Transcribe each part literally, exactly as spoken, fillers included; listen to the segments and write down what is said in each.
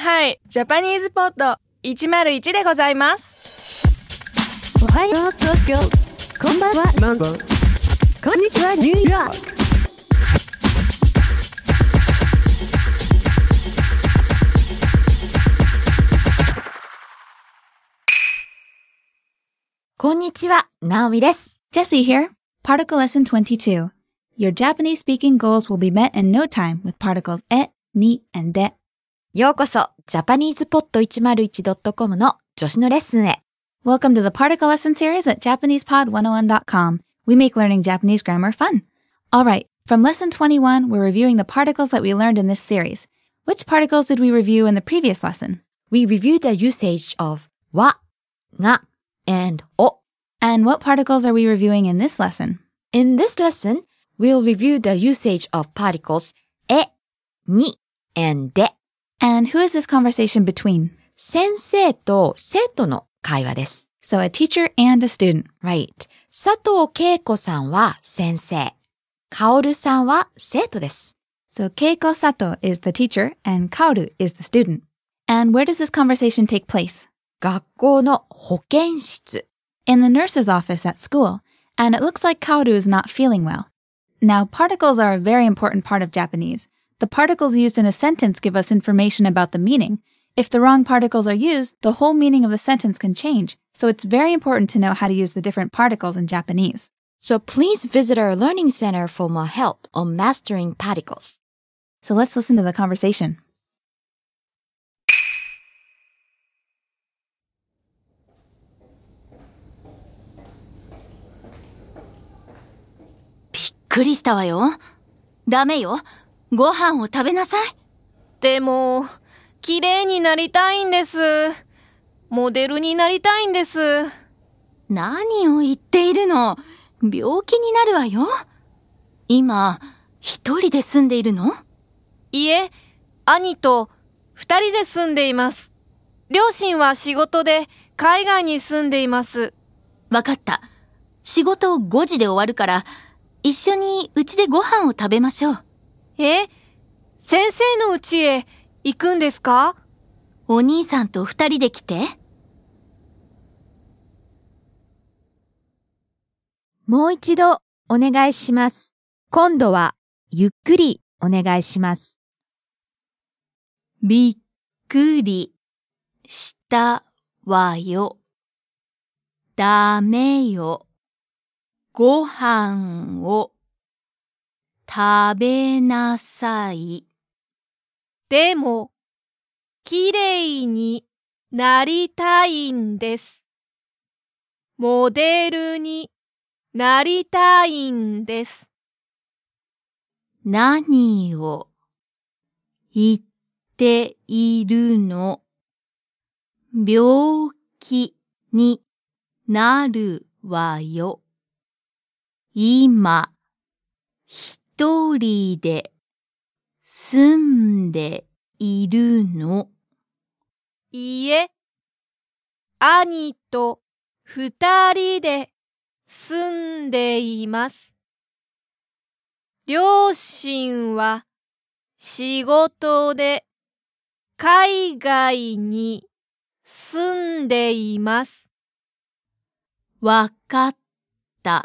はい、ジャパニーズポッドいちまるいちでございます。 おはよう東京、こんばんはモンゴル、こんにちはニューヨーク。 こんにちは、ナオミです。 Jessie here. Particle Lesson twenty-two. Your Japanese speaking goals will be met in no time with particles e, ni, and de. ようこそ、ジャパニーズポッド いちまるいちドットコム の助詞のレッスンへ。 Welcome to the Particle Lesson series at japanese pod one oh one dot com. We make learning Japanese grammar fun. Alright, from lesson twenty-one, we're reviewing the particles that we learned in this series. Which particles did we review in the previous lesson? We reviewed the usage of わ、が、and お. And what particles are we reviewing in this lesson? In this lesson, we'll review the usage of particles え、に, and で. And who is this conversation between? 先生と生徒の会話です。 So a teacher and a student. Right. 佐藤恵子さんは先生。Kaoruさんは生徒です。 So Keiko Sato is the teacher and Kaoru is the student. And where does this conversation take place? 学校の保健室。 In the nurse's office at school. And it looks like Kaoru is not feeling well. Now, particles are a very important part of Japanese. The particles used in a sentence give us information about the meaning. If the wrong particles are used, the whole meaning of the sentence can change. So it's very important to know how to use the different particles in Japanese. So please visit our learning center for more help on mastering particles. So let's listen to the conversation. びっくりしたわよ。ダメよ。ご飯を食べなさい。 でも、綺麗になりたいんです。モデルになりたいんです。 何を言っているの？病気になるわよ。今、一人で住んでいるの？ いえ、兄と二人で住んでいます。両親は仕事で海外に住んでいます。 わかった。仕事ごじで終わるから、一緒にうちでご飯を食べましょう。 え？先生の家へ行くんですか？ お兄さんと二人で来て。 もう一度お願いします。今度はゆっくりお願いします。 びっくりしたわよ。ダメよ。ご飯を食べなさい。 でも、綺麗になりたいんです。モデルになりたいんです。 何を言っているの？病気になるわよ。今、一人で住んでいるの？ いいえ、兄と二人で住んでいます。両親は仕事で海外に住んでいます。 わかった。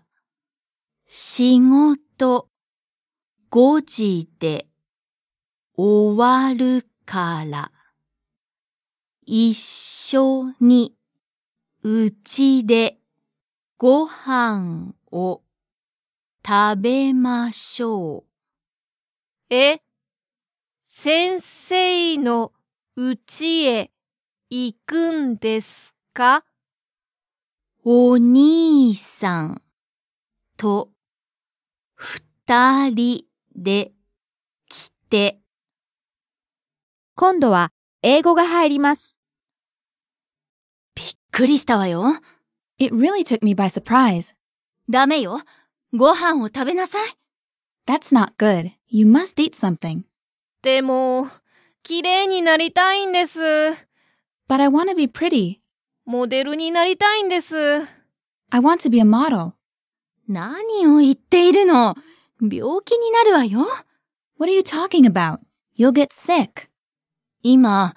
仕事ごじで終わるから、一緒にうちでご飯を食べましょう。え、先生の家へ行くんですか？ お兄さんと二人で来て。 今度は英語が入ります。 びっくりしたわよ。 It really took me by surprise. ダメよ。ご飯を食べなさい。 That's not good. You must eat something. でも、綺麗になりたいんです。 But I want to be pretty. モデルになりたいんです。 I want to be a model. 何を言っているの？病気になるわよ。 What are you talking about? You'll get sick. 今、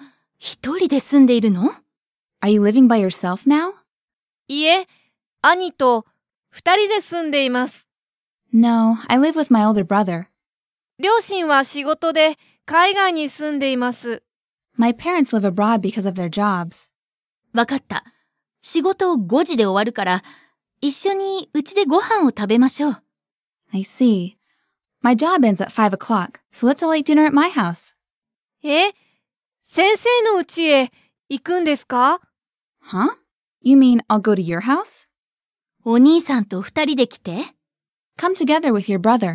一人で住んでいるの？ Are you living by yourself now? いえ、兄と二人で住んでいます。 No, I live with my older brother. 両親は仕事で海外に住んでいます。 My parents live abroad because of their jobs. わかった。仕事ごじで終わるから、一緒にうちでご飯を食べましょう。 I see. My job ends at five o'clock, so let's all eat dinner at my house. え、先生の家へ行くんですか？ Huh? You mean I'll go to your house? お兄さんと二人で来て。 Come together with your brother.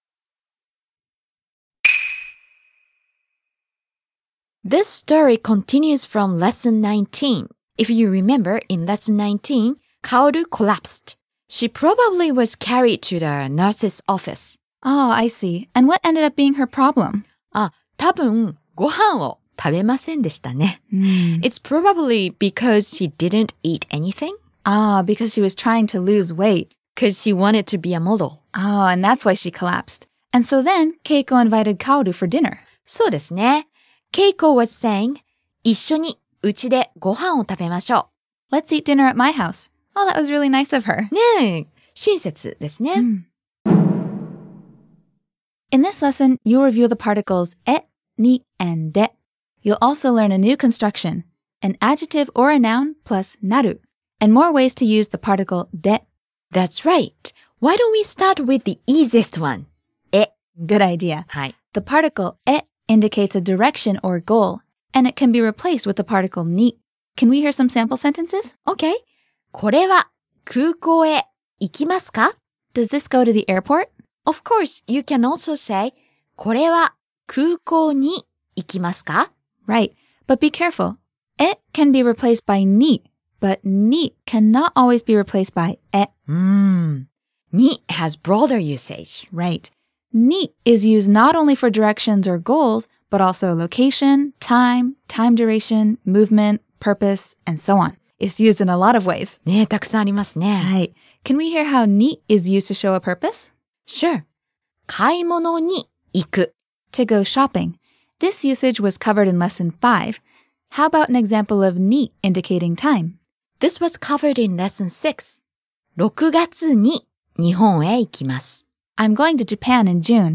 This story continues from lesson nineteen. If you remember, in lesson nineteen, Kaoru collapsed. She probably was carried to the nurse's office. Oh, I see. And what ended up being her problem? あ、多分、ご飯を食べませんでしたね。 Mm. It's probably because she didn't eat anything. Ah, because she was trying to lose weight. Because she wanted to be a model. Oh, and that's why she collapsed. And so then, Keiko invited Kaoru for dinner. そうですね。Keiko was saying, 一緒にうちでご飯を食べましょ Let's eat dinner at my house. Oh, that was really nice of her. う。ねえ、親切ですね。 Mm. In this lesson, you'll review the particles e, ni, and de. You'll also learn a new construction, an adjective or a noun plus naru, and more ways to use the particle de. That's right. Why don't we start with the easiest one? え。 Good idea. はい。 The particle e indicates a direction or goal, and it can be replaced with the particle ni. Can we hear some sample sentences? Okay. これは空港へ行きますか? Does this go to the airport? Of course, you can also say, これは空港に行きますか? Right, but be careful. E can be replaced by ni, but ni cannot always be replaced by e. Mm. Ni has broader usage. Right. Ni is used not only for directions or goals, but also location, time, time duration, movement, purpose, and so on. It's used in a lot of ways. ねえ、たくさんありますね。 Right. Can we hear how ni is used to show a purpose? Sure. 買い物に行く. To go shopping. This usage was covered in lesson five. How about an example of ni indicating time? This was covered in lesson six. ろくがつに日本へ行きます. I'm going to Japan in June.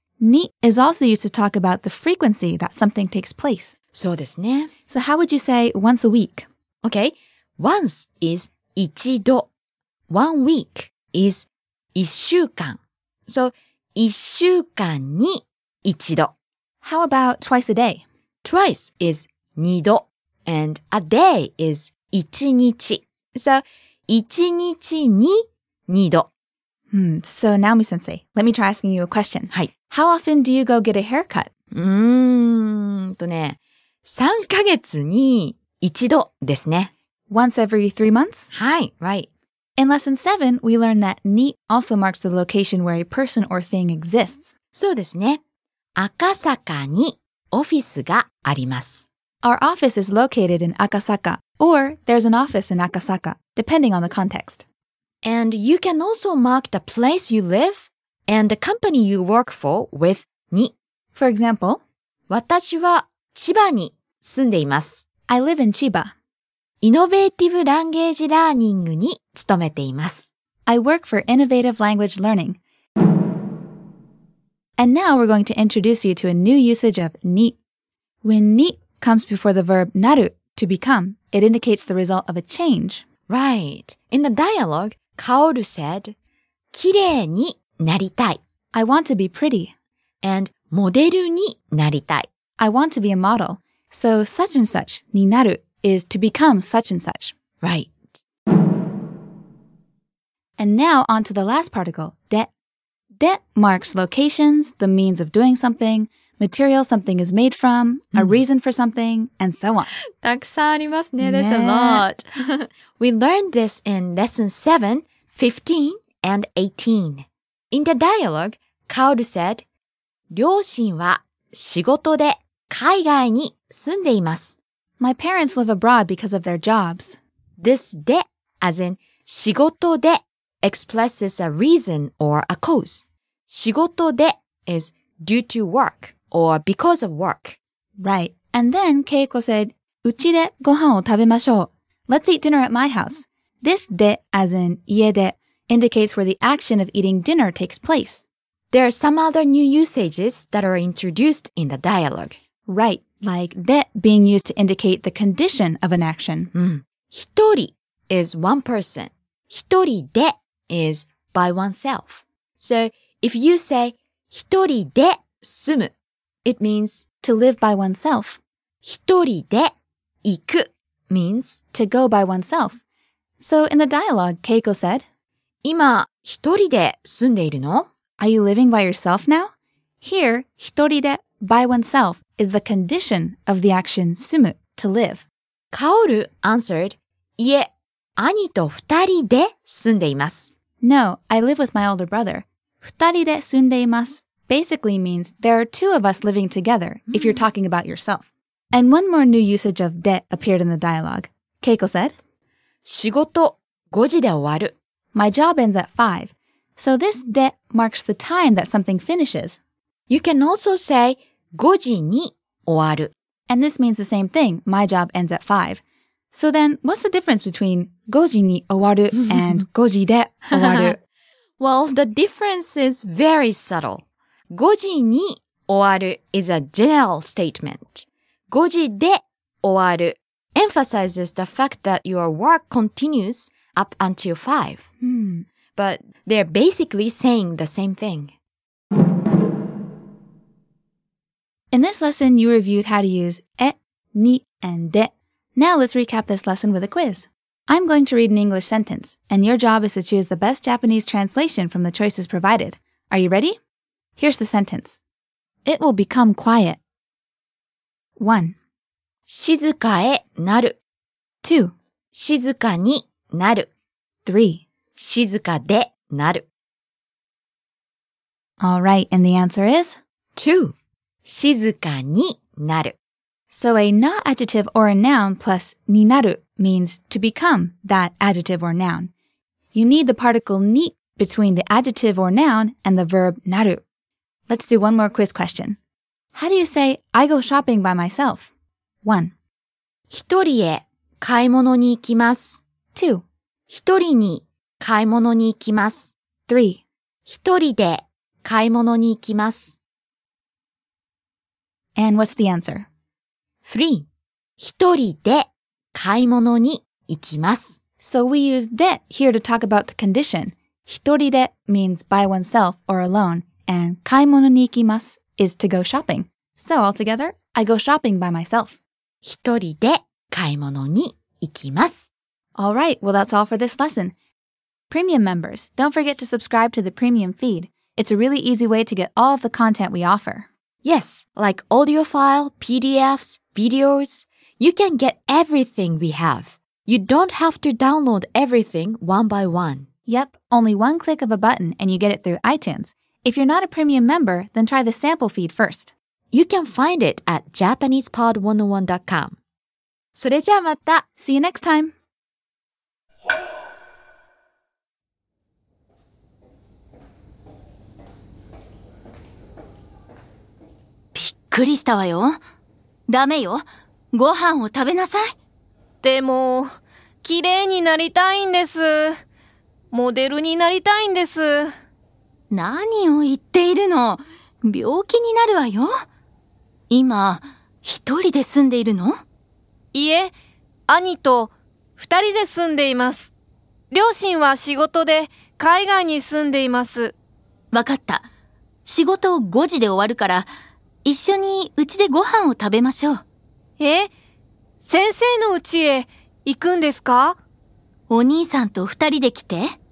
Ni is also used to talk about the frequency that something takes place. そうですね。 So how would you say once a week? Okay. Once is 一度. One week is 一週間. So 一週間に一度. How about twice a day? Twice is 二度. And a day is 一日. So 一日に二度. Hmm. So Naomi sensei, let me try asking you a question. はい。 How often do you go get a haircut? うーんとね、三ヶ月に一度ですね。 Once every three months? はい、right. In lesson seven, we learned that ni also marks the location where a person or thing exists. そうですね。赤坂にオフィスがあります。 Our office is located in Akasaka, or there's an office in Akasaka, depending on the context. And you can also mark the place you live and the company you work for with に. For example, 私は千葉に住んでいます。 I live in Chiba. イノベーティブランゲージラーニングに勤めています。 I work for innovative language learning. And now we're going to introduce you to a new usage of ni. When ni comes before the verb naru, to become, it indicates the result of a change. Right. In the dialogue, Kaoru said, 綺麗になりたい. I want to be pretty. And モデルになりたい. I want to be a model. So such and such, ni naru, is to become such and such. Right. And now on to the last particle, de. De marks locations, the means of doing something, material something is made from, a reason for something, and so on. たくさんありますね. There's a ね。 lot. We learned this in lesson seven, fifteen, and eighteen. In the dialogue, Kaoru said, 両親は仕事で海外に住んでいます. My parents live abroad because of their jobs. This で as in 仕事で expresses a reason or a cause. 仕事で is due to work or because of work. Right. And then Keiko said, うちでご飯を食べましょう. Let's eat dinner at my house. This で as in 家で indicates where the action of eating dinner takes place. There are some other new usages that are introduced in the dialogue. Right, like で being used to indicate the condition of an action. うん。一人 is one person. 一人で is by oneself. So, if you say 一人で住む, it means to live by oneself. 一人で行く means to go by oneself. So in the dialogue, Keiko said, 今一人で住んでいるの? Are you living by yourself now? Here, 一人で by oneself is the condition of the action 住む to live. Kaoru answered, いえ、兄と二人で住んでいます. No, I live with my older brother. 二人で住んでいます basically means there are two of us living together if you're talking about yourself. And one more new usage of で appeared in the dialogue. Keiko said, 仕事ごじで終わる. My job ends at five. So this で marks the time that something finishes. You can also say ごじに終わる. And this means the same thing. My job ends at five. So then, what's the difference between ごじに終わる and ごじで終わる? Well, the difference is very subtle. ごじに終わる is a general statement. ごじで終わる emphasizes the fact that your work continues up until five. Hmm. But they're basically saying the same thing. In this lesson, you reviewed how to use え, に, and で. Now let's recap this lesson with a quiz. I'm going to read an English sentence, and your job is to choose the best Japanese translation from the choices provided. Are you ready? Here's the sentence. It will become quiet. one. 静かへなる. two. 静かになる. three. 静かでなる. All right, and the answer is? two. 静かになる. So a na adjective or a noun plus になる means to become that adjective or noun. You need the particle ni between the adjective or noun and the verb なる. Let's do one more quiz question. How do you say, I go shopping by myself? one. 一人へ買い物に行きます. two. 一人に買い物に行きます. three. 一人で買い物に行きます. And what's the answer? three. 一人で買い物に行きます. So we use で here to talk about the condition. 一人で means by oneself or alone, and 買い物に行きます is to go shopping. So altogether, I go shopping by myself. 一人で買い物に行きます. All right, well that's all for this lesson. Premium members, don't forget to subscribe to the premium feed. It's a really easy way to get all of the content we offer. Yes, like audio file, P D Fs, videos. You can get everything we have. You don't have to download everything one by one. Yep, only one click of a button and you get it through iTunes. If you're not a premium member, then try the sample feed first. You can find it at japanese pod one oh one dot com. それじゃあまた. See you next time. びっくりしたわよ。ダメよ。ご飯を食べなさい。 でも、綺麗になりたいんです。モデルになりたいんです。 何を言っているの？病気になるわよ。今、一人で住んでいるの？ いえ、兄と二人で住んでいます。両親は仕事で海外に住んでいます。 わかった。仕事ごじで終わるから、一緒にうちでご飯を食べましょう。 え？先生の家へ行くんですか？ お兄さんと二人で来て。